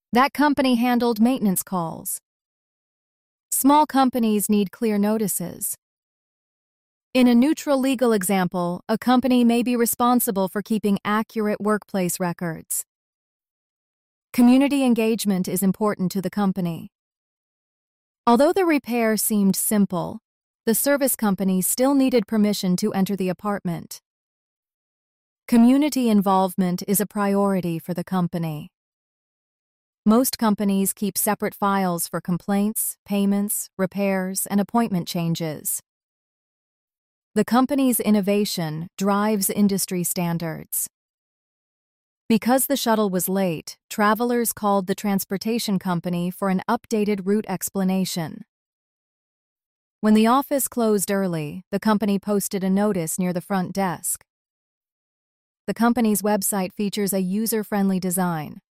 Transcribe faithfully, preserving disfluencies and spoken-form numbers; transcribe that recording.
That company handled maintenance calls. Small companies need clear notices. In a neutral legal example, a company may be responsible for keeping accurate workplace records. Community engagement is important to the company. Although the repair seemed simple, the service company still needed permission to enter the apartment. Community involvement is a priority for the company. Most companies keep separate files for complaints, payments, repairs, and appointment changes. The company's innovation drives industry standards. Because the shuttle was late, travelers called the transportation company for an updated route explanation. When the office closed early, the company posted a notice near the front desk. The company's website features a user-friendly design.